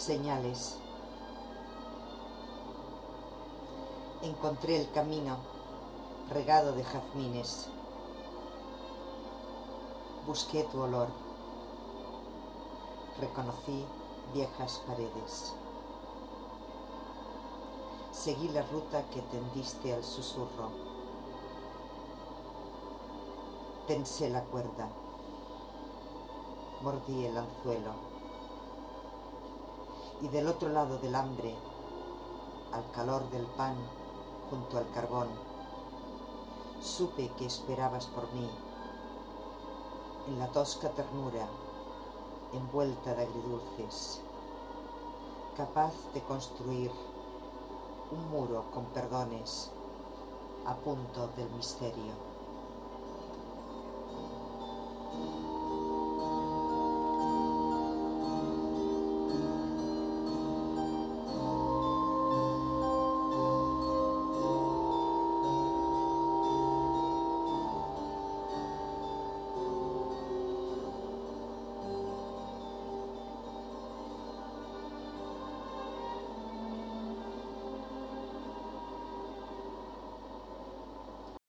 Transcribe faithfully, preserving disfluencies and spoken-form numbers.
Señales. Encontré el camino regado de jazmines. Busqué tu olor. Reconocí viejas paredes. Seguí la ruta que tendiste al susurro. Tensé la cuerda. Mordí el anzuelo. Y del otro lado del hambre, al calor del pan junto al carbón, supe que esperabas por mí, en la tosca ternura, envuelta de agridulces, capaz de construir un muro con perdones a punto del misterio.